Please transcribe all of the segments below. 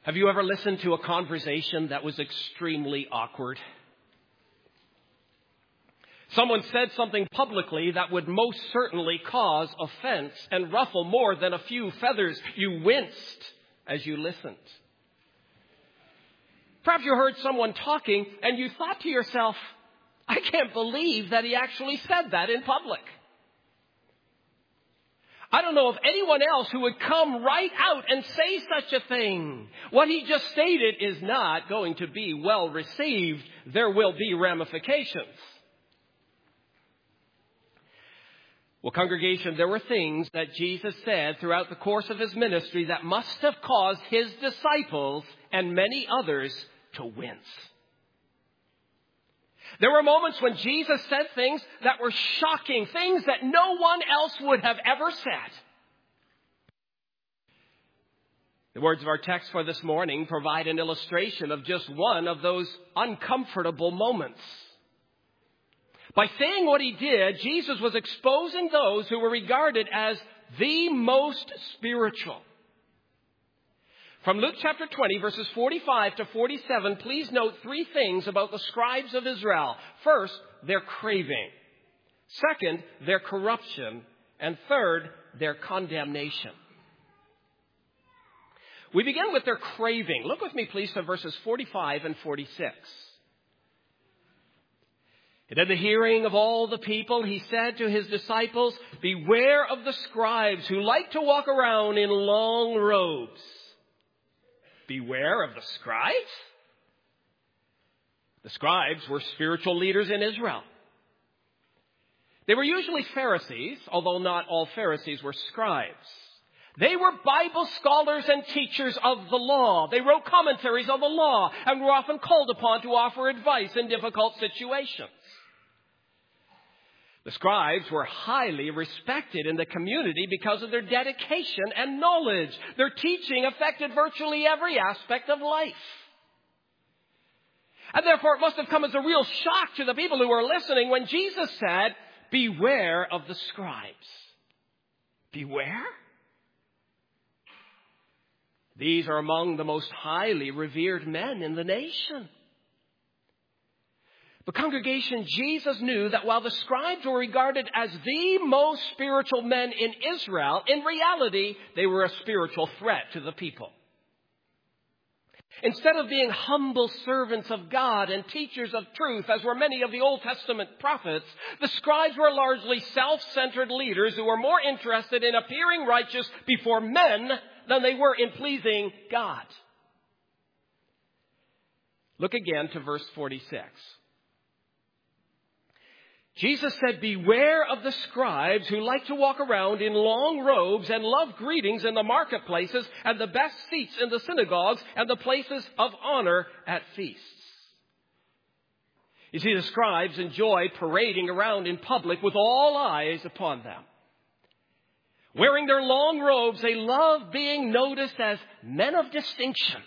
Have you ever listened to a conversation that was extremely awkward? Someone said something publicly that would most certainly cause offense and ruffle more than a few feathers. You winced as you listened. Perhaps you heard someone talking and you thought to yourself, I can't believe that he actually said that in public. I don't know of anyone else who would come right out and say such a thing. What he just stated is not going to be well received. There will be ramifications. Well, congregation, there were things that Jesus said throughout the course of his ministry that must have caused his disciples and many others to wince. There were moments when Jesus said things that were shocking, things that no one else would have ever said. The words of our text for this morning provide an illustration of just one of those uncomfortable moments. By saying what he did, Jesus was exposing those who were regarded as the most spiritual. From Luke chapter 20, verses 45 to 47, please note three things about the scribes of Israel. First, their craving. Second, their corruption. And third, their condemnation. We begin with their craving. Look with me, please, to verses 45 and 46. And in the hearing of all the people, he said to his disciples, beware of the scribes who like to walk around in long robes. Beware of the scribes? The scribes were spiritual leaders in Israel. They were usually Pharisees, although not all Pharisees were scribes. They were Bible scholars and teachers of the law. They wrote commentaries on the law and were often called upon to offer advice in difficult situations. The scribes were highly respected in the community because of their dedication and knowledge. Their teaching affected virtually every aspect of life. And therefore it must have come as a real shock to the people who were listening when Jesus said, beware of the scribes. Beware? These are among the most highly revered men in the nation. But congregation, Jesus knew that while the scribes were regarded as the most spiritual men in Israel, in reality, they were a spiritual threat to the people. Instead of being humble servants of God and teachers of truth, as were many of the Old Testament prophets, the scribes were largely self-centered leaders who were more interested in appearing righteous before men than they were in pleasing God. Look again to verse 46. Jesus said, beware of the scribes who like to walk around in long robes and love greetings in the marketplaces and the best seats in the synagogues and the places of honor at feasts. You see, the scribes enjoyed parading around in public with all eyes upon them. Wearing their long robes, they loved being noticed as men of distinction.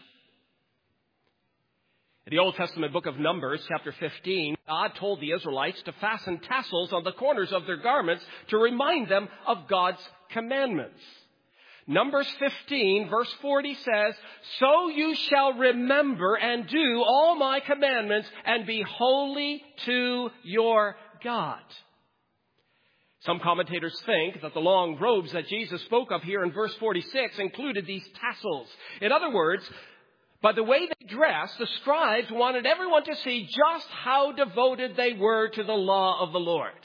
In the Old Testament book of Numbers, chapter 15, God told the Israelites to fasten tassels on the corners of their garments to remind them of God's commandments. Numbers 15, verse 40 says, so you shall remember and do all my commandments and be holy to your God. Some commentators think that the long robes that Jesus spoke of here in verse 46 included these tassels. In other words, by the way they dressed, the scribes wanted everyone to see just how devoted they were to the law of the Lord.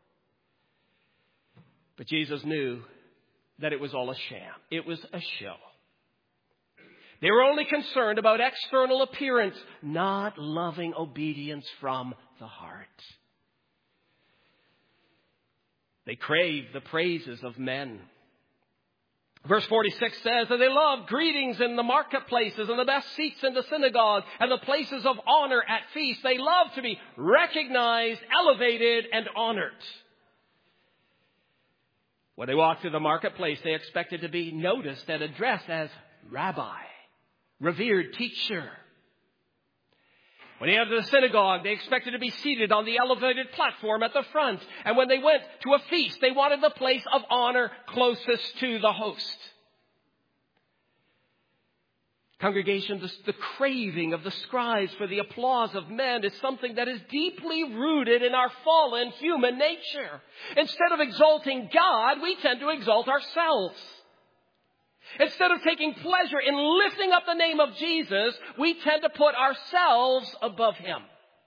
But Jesus knew that it was all a sham. It was a show. They were only concerned about external appearance, not loving obedience from the heart. They craved the praises of men. Verse 46 says that they loved greetings in the marketplaces and the best seats in the synagogue and the places of honor at feasts. They loved to be recognized, elevated, and honored. When they walked through the marketplace, they expected to be noticed and addressed as rabbi, revered teacher. When they entered the synagogue, they expected to be seated on the elevated platform at the front. And when they went to a feast, they wanted the place of honor closest to the host. Congregation, the craving of the scribes for the applause of men is something that is deeply rooted in our fallen human nature. Instead of exalting God, we tend to exalt ourselves. Instead of taking pleasure in lifting up the name of Jesus, we tend to put ourselves above Him.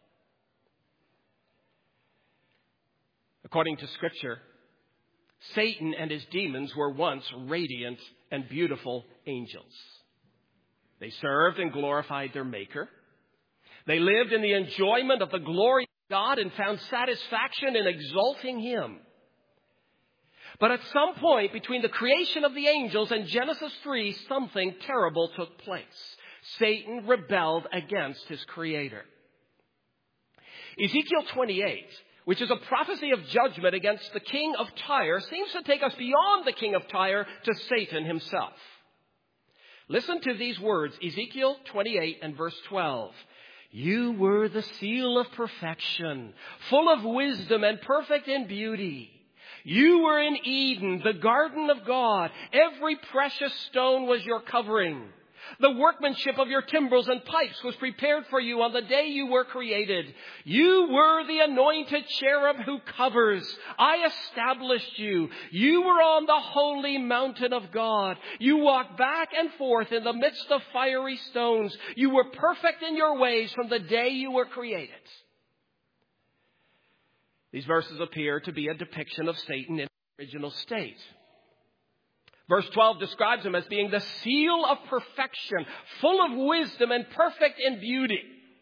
According to Scripture, Satan and his demons were once radiant and beautiful angels. They served and glorified their Maker. They lived in the enjoyment of the glory of God and found satisfaction in exalting Him. But at some point between the creation of the angels and Genesis 3, something terrible took place. Satan rebelled against his Creator. Ezekiel 28, which is a prophecy of judgment against the king of Tyre, seems to take us beyond the king of Tyre to Satan himself. Listen to these words, Ezekiel 28 and verse 12. You were the seal of perfection, full of wisdom and perfect in beauty. You were in Eden, the garden of God. Every precious stone was your covering. The workmanship of your timbrels and pipes was prepared for you on the day you were created. You were the anointed cherub who covers. I established you. You were on the holy mountain of God. You walked back and forth in the midst of fiery stones. You were perfect in your ways from the day you were created. These verses appear to be a depiction of Satan in the original state. Verse 12 describes him as being the seal of perfection, full of wisdom and perfect in beauty.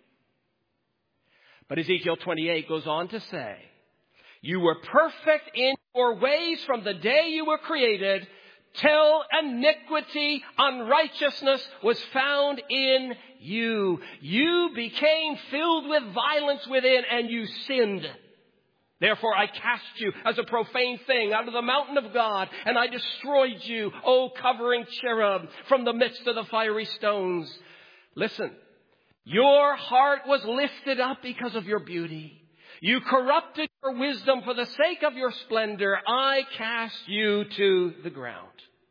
But Ezekiel 28 goes on to say, you were perfect in your ways from the day you were created till iniquity, unrighteousness was found in you. You became filled with violence within and you sinned. Therefore I cast you as a profane thing out of the mountain of God, and I destroyed you, O covering cherub, from the midst of the fiery stones. Listen, your heart was lifted up because of your beauty. You corrupted your wisdom for the sake of your splendor. I cast you to the ground.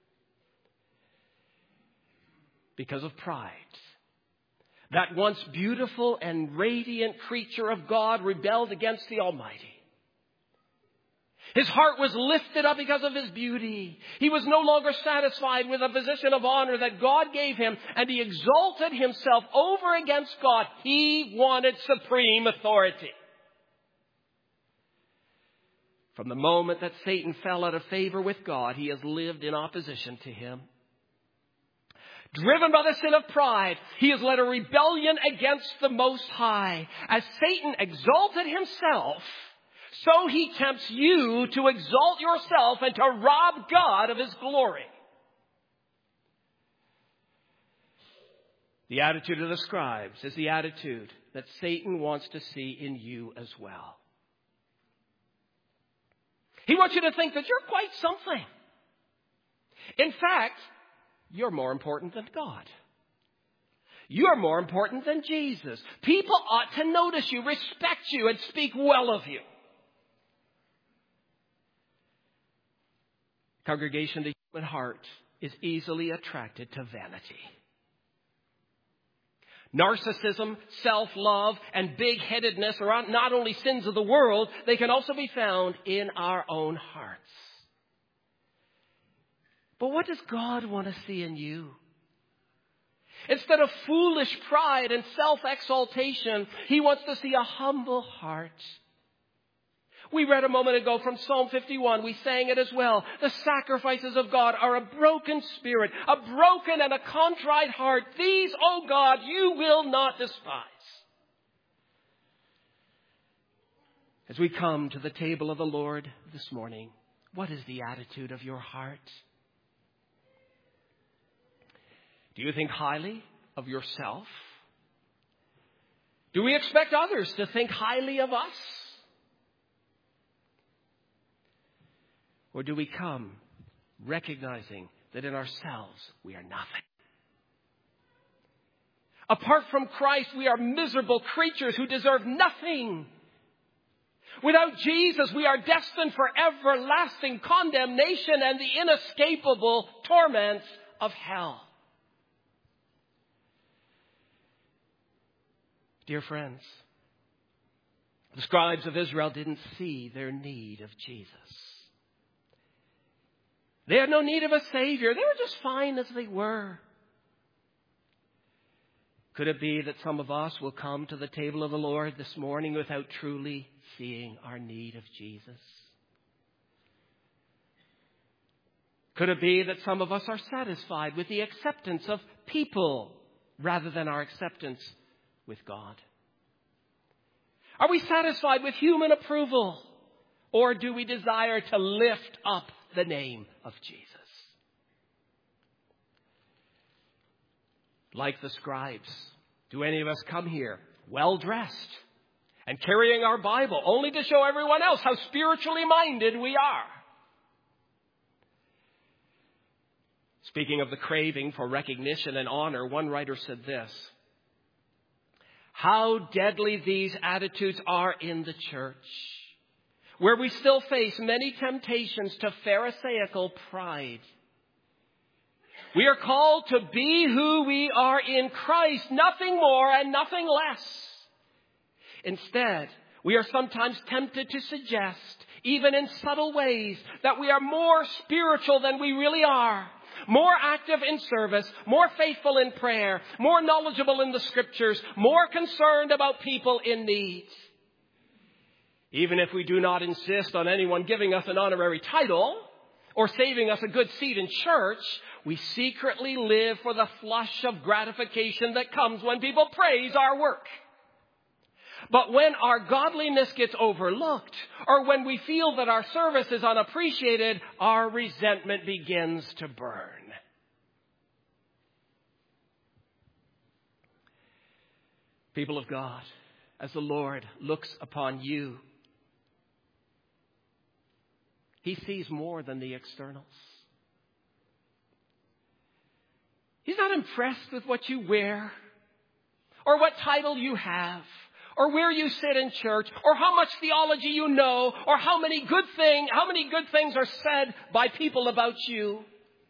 Because of pride. That once beautiful and radiant creature of God rebelled against the Almighty. His heart was lifted up because of his beauty. He was no longer satisfied with a position of honor that God gave him, and he exalted himself over against God. He wanted supreme authority. From the moment that Satan fell out of favor with God, he has lived in opposition to Him. Driven by the sin of pride, he has led a rebellion against the Most High. As Satan exalted himself, so he tempts you to exalt yourself and to rob God of His glory. The attitude of the scribes is the attitude that Satan wants to see in you as well. He wants you to think that you're quite something. In fact, you're more important than God. You're more important than Jesus. People ought to notice you, respect you, and speak well of you. Congregation, the human heart is easily attracted to vanity. Narcissism, self-love, and big-headedness are not only sins of the world, they can also be found in our own hearts. But what does God want to see in you? Instead of foolish pride and self-exaltation, He wants to see a humble heart. We read a moment ago from Psalm 51. We sang it as well. The sacrifices of God are a broken spirit, a broken and a contrite heart. These, O God, you will not despise. As we come to the table of the Lord this morning, what is the attitude of your heart? Do you think highly of yourself? Do we expect others to think highly of us? Or do we come recognizing that in ourselves we are nothing? Apart from Christ, we are miserable creatures who deserve nothing. Without Jesus, we are destined for everlasting condemnation and the inescapable torments of hell. Dear friends, the scribes of Israel didn't see their need of Jesus. They had no need of a Savior. They were just fine as they were. Could it be that some of us will come to the table of the Lord this morning without truly seeing our need of Jesus? Could it be that some of us are satisfied with the acceptance of people rather than our acceptance with God? Are we satisfied with human approval, or do we desire to lift up the name of Jesus? Like the scribes, do any of us come here well-dressed and carrying our Bible only to show everyone else how spiritually minded we are? Speaking of the craving for recognition and honor, one writer said this: how deadly these attitudes are in the church, where we still face many temptations to Pharisaical pride. We are called to be who we are in Christ, nothing more and nothing less. Instead, we are sometimes tempted to suggest, even in subtle ways, that we are more spiritual than we really are, more active in service, more faithful in prayer, more knowledgeable in the Scriptures, more concerned about people in need. Even if we do not insist on anyone giving us an honorary title or saving us a good seat in church, we secretly live for the flush of gratification that comes when people praise our work. But when our godliness gets overlooked, or when we feel that our service is unappreciated, our resentment begins to burn. People of God, as the Lord looks upon you, He sees more than the externals. He's not impressed with what you wear, or what title you have, or where you sit in church, or how much theology you know, or how many good things are said by people about you.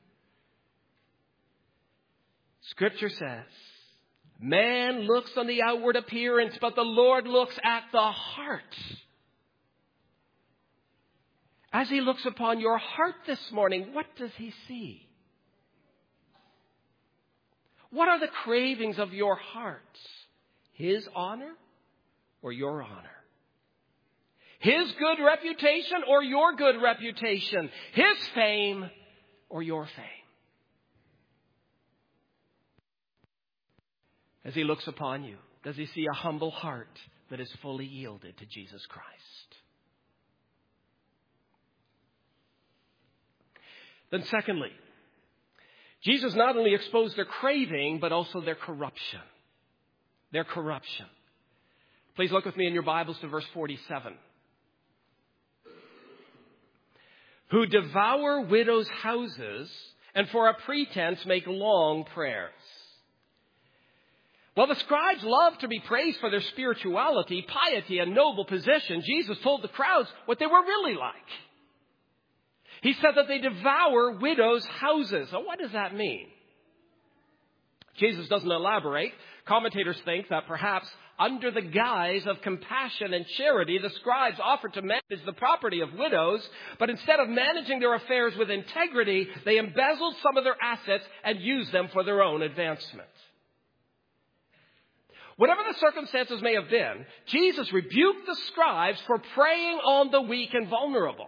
Scripture says, man looks on the outward appearance, but the Lord looks at the heart. As He looks upon your heart this morning, what does He see? What are the cravings of your heart? His honor or your honor? His good reputation or your good reputation? His fame or your fame? As He looks upon you, does He see a humble heart that is fully yielded to Jesus Christ? Then secondly, Jesus not only exposed their craving, but also their corruption. Their corruption. Please look with me in your Bibles to verse 47. Who devour widows' houses and for a pretense make long prayers. While the scribes loved to be praised for their spirituality, piety, and noble position, Jesus told the crowds what they were really like. He said that they devour widows' houses. So what does that mean? Jesus doesn't elaborate. Commentators think that perhaps under the guise of compassion and charity, the scribes offered to manage the property of widows, but instead of managing their affairs with integrity, they embezzled some of their assets and used them for their own advancement. Whatever the circumstances may have been, Jesus rebuked the scribes for preying on the weak and vulnerable.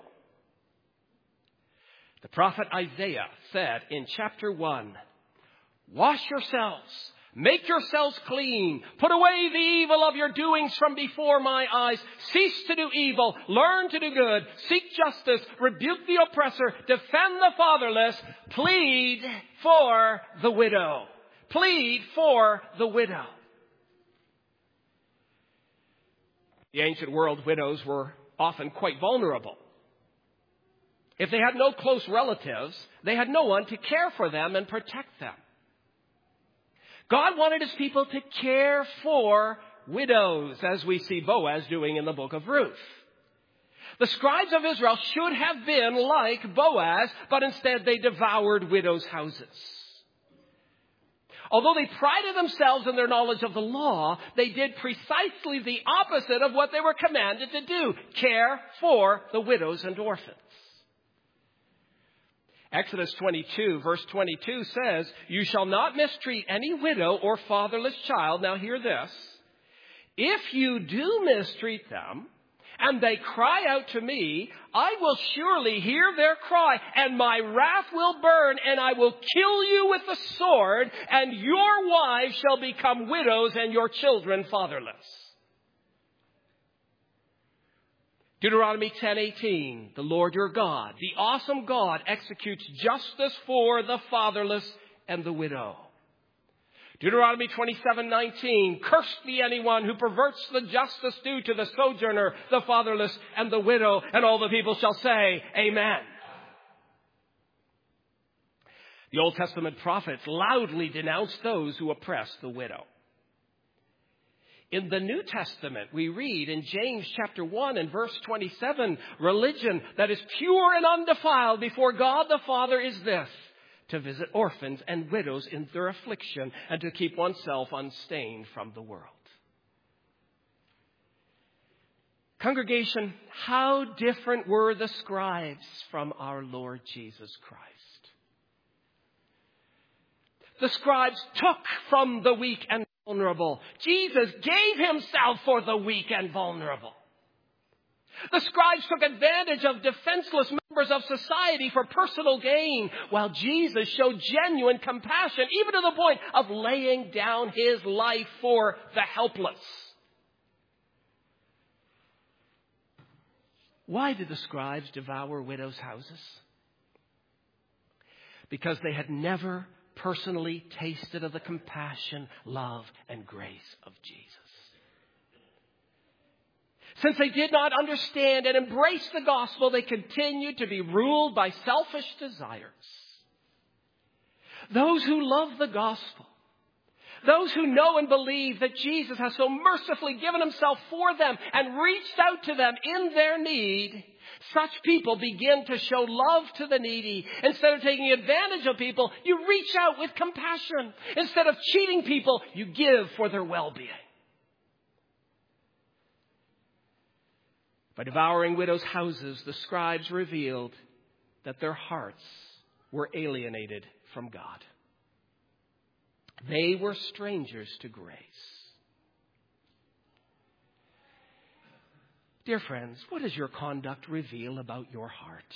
The prophet Isaiah said in chapter 1, wash yourselves, make yourselves clean, put away the evil of your doings from before my eyes, cease to do evil, learn to do good, seek justice, rebuke the oppressor, defend the fatherless, plead for the widow. Plead for the widow. The ancient world, widows were often quite vulnerable. If they had no close relatives, they had no one to care for them and protect them. God wanted His people to care for widows, as we see Boaz doing in the book of Ruth. The scribes of Israel should have been like Boaz, but instead they devoured widows' houses. Although they prided themselves in their knowledge of the law, they did precisely the opposite of what they were commanded to do: care for the widows and orphans. Exodus 22, verse 22 says, "You shall not mistreat any widow or fatherless child." Now hear this. "If you do mistreat them, and they cry out to me, I will surely hear their cry, and my wrath will burn, and I will kill you with the sword, and your wives shall become widows, and your children fatherless." Deuteronomy 10:18, "The Lord your God, the awesome God, executes justice for the fatherless and the widow." Deuteronomy 27:19, "Cursed be anyone who perverts the justice due to the sojourner, the fatherless, and the widow." And all the people shall say, Amen. The Old Testament prophets loudly denounced those who oppress the widow. In the New Testament, we read in James chapter 1 and verse 27, "Religion that is pure and undefiled before God the Father is this: to visit orphans and widows in their affliction, and to keep oneself unstained from the world." Congregation, how different were the scribes from our Lord Jesus Christ? The scribes took from the weak and vulnerable. Jesus gave himself for the weak and vulnerable. The scribes took advantage of defenseless members of society for personal gain, while Jesus showed genuine compassion, even to the point of laying down his life for the helpless. Why did the scribes devour widows' houses? Because they had never personally tasted of the compassion, love, and grace of Jesus. Since they did not understand and embrace the gospel, they continued to be ruled by selfish desires. Those who love the gospel, those who know and believe that Jesus has so mercifully given himself for them and reached out to them in their need, such people begin to show love to the needy. Instead of taking advantage of people, you reach out with compassion. Instead of cheating people, you give for their well-being. By devouring widows' houses, the scribes revealed that their hearts were alienated from God. They were strangers to grace. Dear friends, what does your conduct reveal about your heart?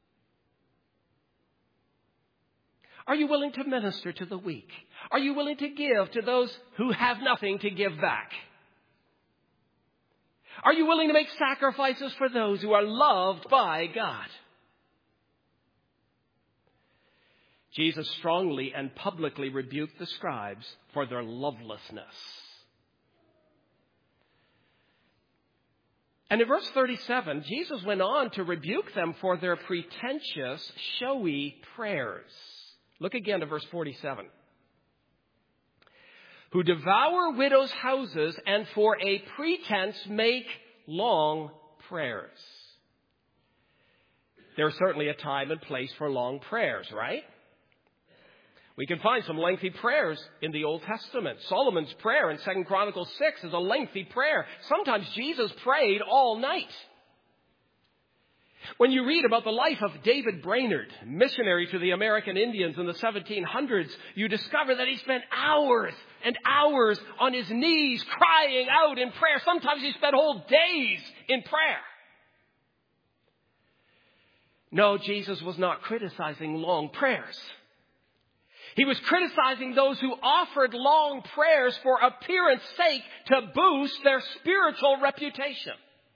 Are you willing to minister to the weak? Are you willing to give to those who have nothing to give back? Are you willing to make sacrifices for those who are loved by God? Jesus strongly and publicly rebuked the scribes for their lovelessness. And in verse 37, Jesus went on to rebuke them for their pretentious, showy prayers. Look again to verse 47. "Who devour widows' houses and for a pretense make long prayers." There's certainly a time and place for long prayers, right? We can find some lengthy prayers in the Old Testament. Solomon's prayer in 2 Chronicles 6 is a lengthy prayer. Sometimes Jesus prayed all night. When you read about the life of David Brainerd, missionary to the American Indians in the 1700s, you discover that he spent hours and hours on his knees crying out in prayer. Sometimes he spent whole days in prayer. No, Jesus was not criticizing long prayers. He was criticizing those who offered long prayers for appearance sake to boost their spiritual reputation.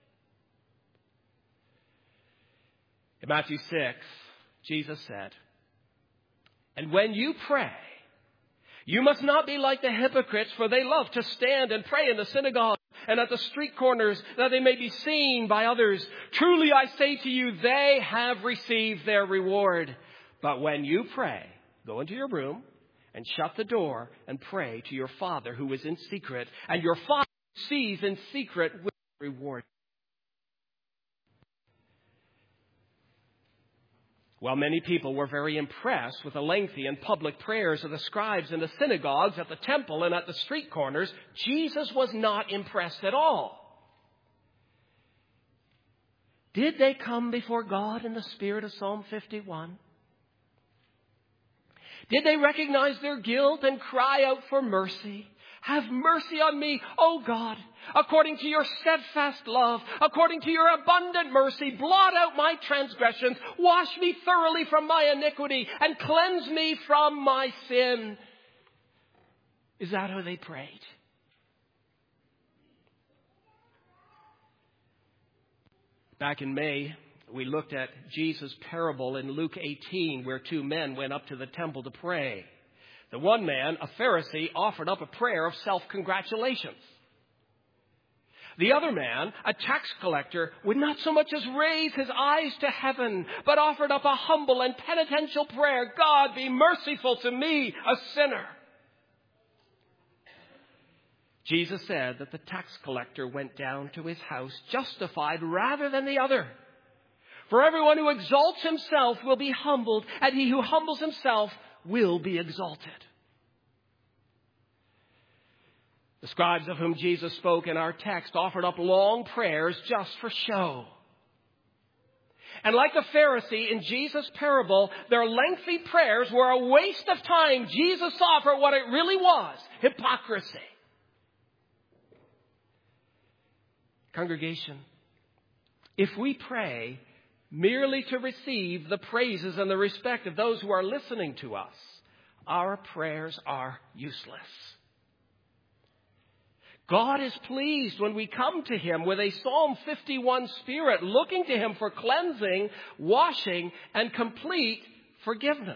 In Matthew 6, Jesus said, "And when you pray, you must not be like the hypocrites, for they love to stand and pray in the synagogue and at the street corners, that they may be seen by others. Truly I say to you, they have received their reward. But when you pray, go into your room and shut the door and pray to your Father who is in secret, and your Father who sees in secret will reward." While many people were very impressed with the lengthy and public prayers of the scribes in the synagogues, at the temple, and at the street corners, Jesus was not impressed at all. Did they come before God in the spirit of Psalm 51? Did they recognize their guilt and cry out for mercy? Have mercy on me, O God, according to your steadfast love, according to your abundant mercy, blot out my transgressions, wash me thoroughly from my iniquity, and cleanse me from my sin. Is that how they prayed? Back in May, we looked at Jesus' parable in Luke 18, where two men went up to the temple to pray. The one man, a Pharisee, offered up a prayer of self-congratulations. The other man, a tax collector, would not so much as raise his eyes to heaven, but offered up a humble and penitential prayer. God, be merciful to me, a sinner. Jesus said that the tax collector went down to his house justified rather than the other. For everyone who exalts himself will be humbled, and he who humbles himself will be exalted. The scribes of whom Jesus spoke in our text offered up long prayers just for show. And like the Pharisee in Jesus' parable, their lengthy prayers were a waste of time. Jesus saw for what it really was: hypocrisy. Congregation, if we pray merely to receive the praises and the respect of those who are listening to us, our prayers are useless. God is pleased when we come to Him with a Psalm 51 spirit, looking to Him for cleansing, washing, and complete forgiveness.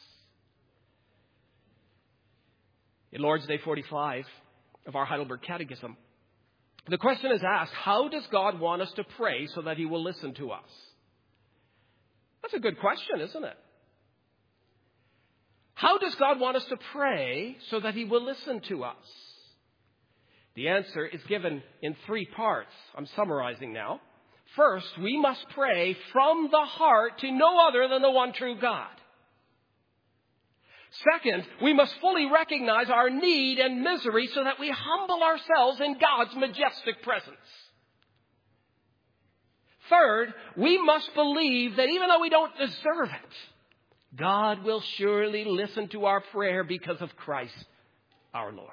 In Lord's Day 45 of our Heidelberg Catechism, the question is asked, how does God want us to pray so that He will listen to us? That's a good question, isn't it? How does God want us to pray so that He will listen to us? The answer is given in three parts. I'm summarizing now. First, we must pray from the heart to no other than the one true God. Second, we must fully recognize our need and misery so that we humble ourselves in God's majestic presence. Third, we must believe that even though we don't deserve it, God will surely listen to our prayer because of Christ our Lord.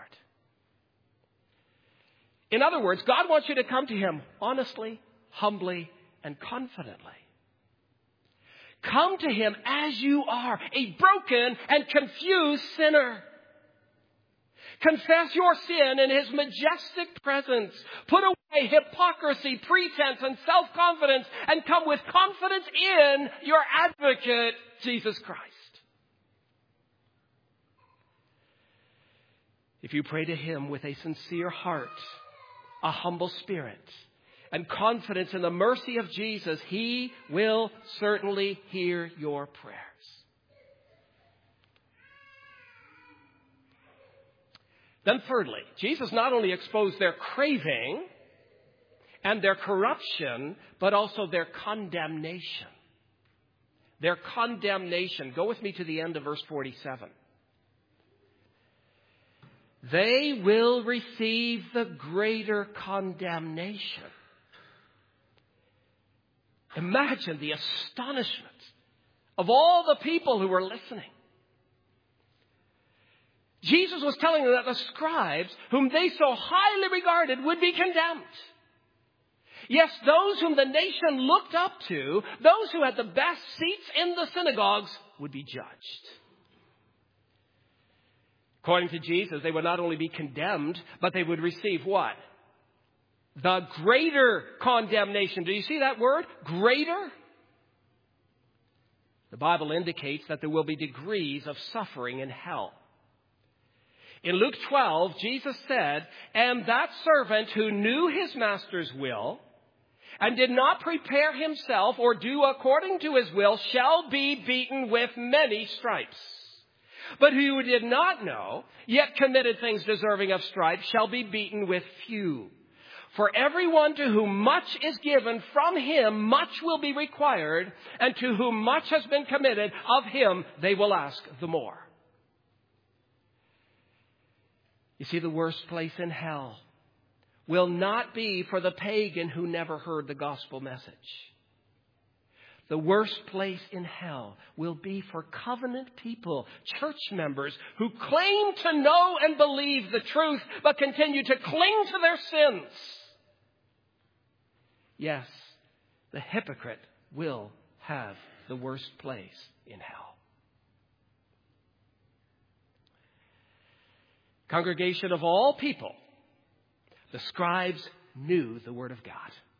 In other words, God wants you to come to Him honestly, humbly, and confidently. Come to Him as you are, a broken and confused sinner. Confess your sin in His majestic presence. Put away hypocrisy, pretense, and self-confidence, and come with confidence in your advocate, Jesus Christ. If you pray to Him with a sincere heart, a humble spirit, and confidence in the mercy of Jesus, He will certainly hear your prayers. Then thirdly, Jesus not only exposed their craving and their corruption, but also their condemnation. Their condemnation. Go with me to the end of verse 47. They will receive the greater condemnation. Imagine the astonishment of all the people who were listening. Jesus was telling them that the scribes, whom they so highly regarded, would be condemned. Yes, those whom the nation looked up to, those who had the best seats in the synagogues, would be judged. According to Jesus, they would not only be condemned, but they would receive what? The greater condemnation. Do you see that word? Greater? The Bible indicates that there will be degrees of suffering in hell. In Luke 12, Jesus said, "And that servant who knew his master's will and did not prepare himself or do according to his will shall be beaten with many stripes. But who did not know, yet committed things deserving of stripes, shall be beaten with few. For everyone to whom much is given, from him much will be required, and to whom much has been committed, of him they will ask the more. You see, the worst place in hell will not be for the pagan who never heard the gospel message. The worst place in hell will be for covenant people, church members, who claim to know and believe the truth, but continue to cling to their sins. Yes, the hypocrite will have the worst place in hell. Congregation of all people, the scribes knew the Word of God.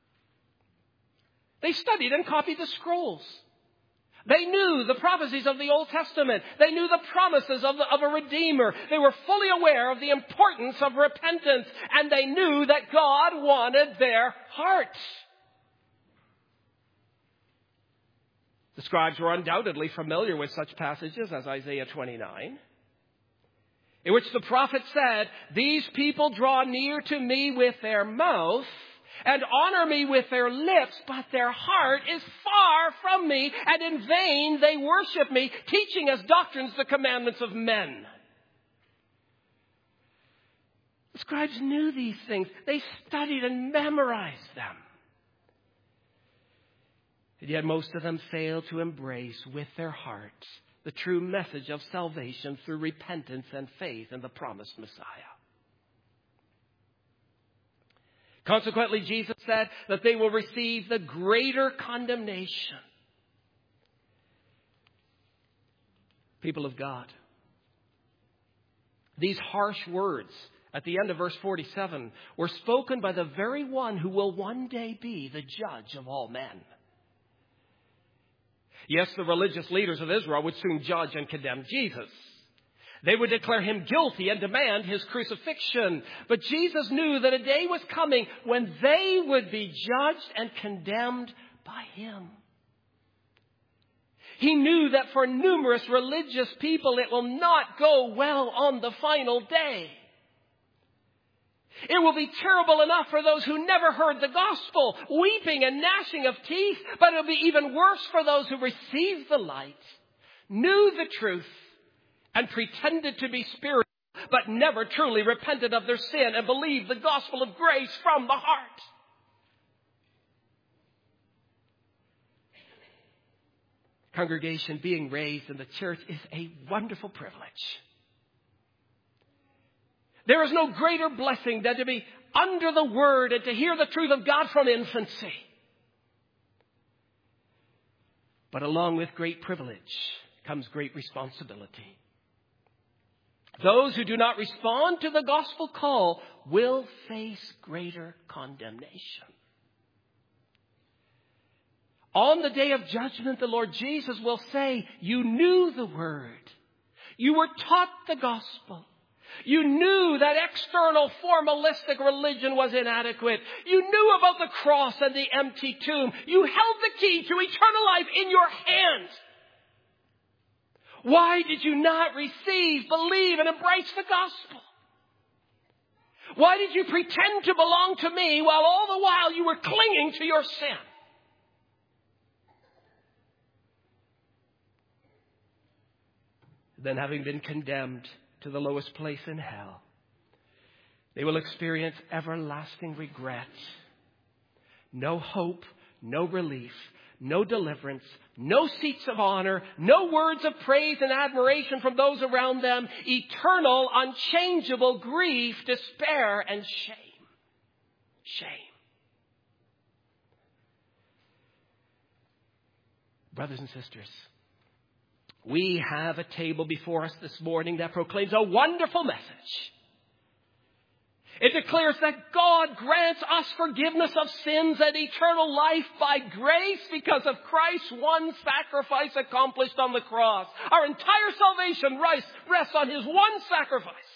They studied and copied the scrolls. They knew the prophecies of the Old Testament. They knew the promises of a Redeemer. They were fully aware of the importance of repentance, and they knew that God wanted their hearts. The scribes were undoubtedly familiar with such passages as Isaiah 29, in which the prophet said, "These people draw near to me with their mouth and honor me with their lips, but their heart is far from me, and in vain they worship me, teaching as doctrines the commandments of men." The scribes knew these things. They studied and memorized them. And yet most of them failed to embrace with their hearts the true message of salvation through repentance and faith in the promised Messiah. Consequently, Jesus said that they will receive the greater condemnation. People of God, these harsh words at the end of verse 47 were spoken by the very one who will one day be the judge of all men. Yes, the religious leaders of Israel would soon judge and condemn Jesus. They would declare him guilty and demand his crucifixion. But Jesus knew that a day was coming when they would be judged and condemned by him. He knew that for numerous religious people it will not go well on the final day. It will be terrible enough for those who never heard the gospel, weeping and gnashing of teeth, but it will be even worse for those who received the light, knew the truth, and pretended to be spiritual, but never truly repented of their sin and believed the gospel of grace from the heart. Congregation, being raised in the church is a wonderful privilege. There is no greater blessing than to be under the Word and to hear the truth of God from infancy. But along with great privilege comes great responsibility. Those who do not respond to the gospel call will face greater condemnation. On the day of judgment, the Lord Jesus will say, "You knew the Word. You were taught the gospel. You knew that external formalistic religion was inadequate. You knew about the cross and the empty tomb. You held the key to eternal life in your hands. Why did you not receive, believe, and embrace the gospel? Why did you pretend to belong to me while all the while you were clinging to your sin?" Then, having been condemned to the lowest place in hell, they will experience everlasting regret. No hope, no relief, no deliverance, no seats of honor, no words of praise and admiration from those around them. Eternal, unchangeable grief, despair, and shame. Shame. Brothers and sisters, we have a table before us this morning that proclaims a wonderful message. It declares that God grants us forgiveness of sins and eternal life by grace because of Christ's one sacrifice accomplished on the cross. Our entire salvation rests on his one sacrifice.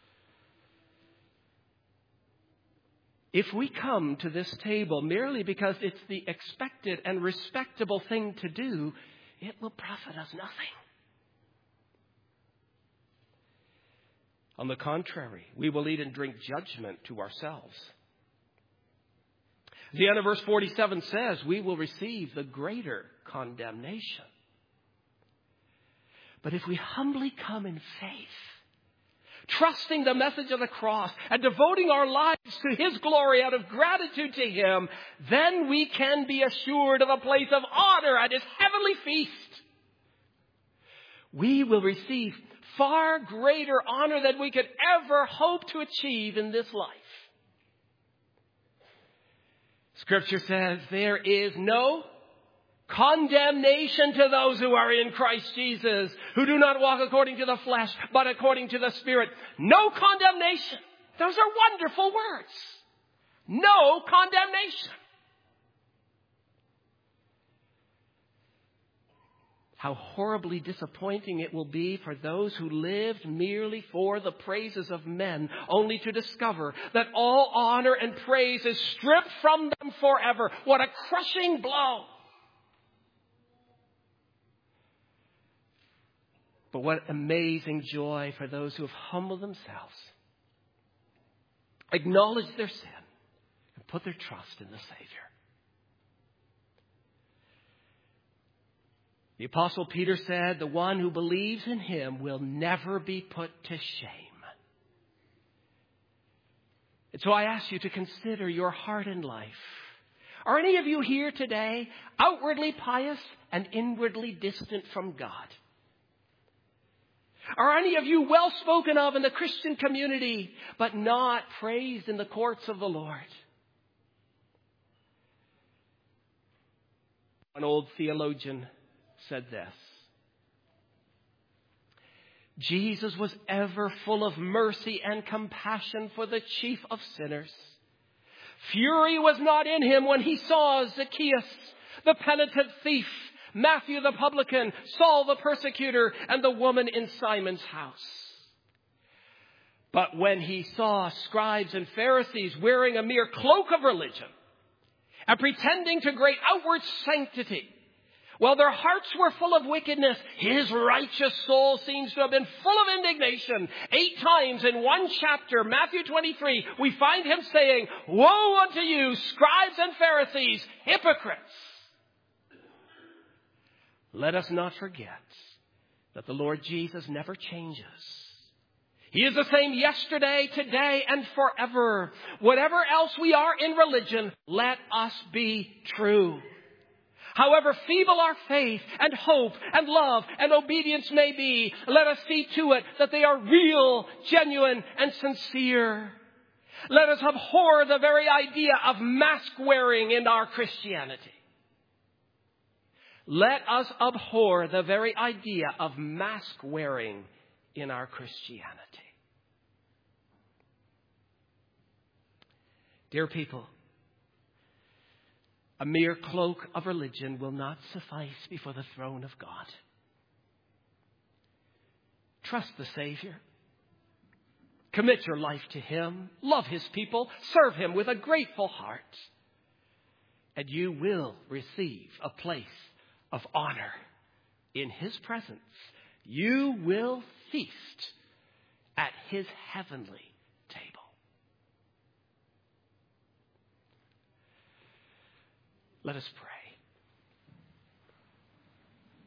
If we come to this table merely because it's the expected and respectable thing to do, it will profit us nothing. On the contrary, we will eat and drink judgment to ourselves. The end of verse 47 says, we will receive the greater condemnation. But if we humbly come in faith, trusting the message of the cross and devoting our lives to His glory out of gratitude to Him, then we can be assured of a place of honor at His heavenly feast. We will receive far greater honor than we could ever hope to achieve in this life. Scripture says there is no condemnation to those who are in Christ Jesus, who do not walk according to the flesh, but according to the Spirit. No condemnation. Those are wonderful words. No condemnation. How horribly disappointing it will be for those who lived merely for the praises of men, only to discover that all honor and praise is stripped from them forever. What a crushing blow. But what amazing joy for those who have humbled themselves, acknowledged their sin, and put their trust in the Savior. The Apostle Peter said, the one who believes in Him will never be put to shame. And so I ask you to consider your heart and life. Are any of you here today outwardly pious and inwardly distant from God? Are any of you well spoken of in the Christian community, but not praised in the courts of the Lord? An old theologian said this: Jesus was ever full of mercy and compassion for the chief of sinners. Fury was not in Him when He saw Zacchaeus, the penitent thief, Matthew the publican, Saul the persecutor, and the woman in Simon's house. But when He saw scribes and Pharisees wearing a mere cloak of religion and pretending to great outward sanctity, while their hearts were full of wickedness, His righteous soul seems to have been full of indignation. 8 times in one chapter, Matthew 23, we find Him saying, "Woe unto you, scribes and Pharisees, hypocrites!" Let us not forget that the Lord Jesus never changes. He is the same yesterday, today, and forever. Whatever else we are in religion, let us be true. However feeble our faith and hope and love and obedience may be, let us see to it that they are real, genuine, and sincere. Let us abhor the very idea of mask wearing in our Christianity. Let us abhor the very idea of mask wearing in our Christianity. Dear people, a mere cloak of religion will not suffice before the throne of God. Trust the Savior. Commit your life to Him. Love His people. Serve Him with a grateful heart. And you will receive a place of honor in His presence. You will feast at His heavenly table. Let us pray.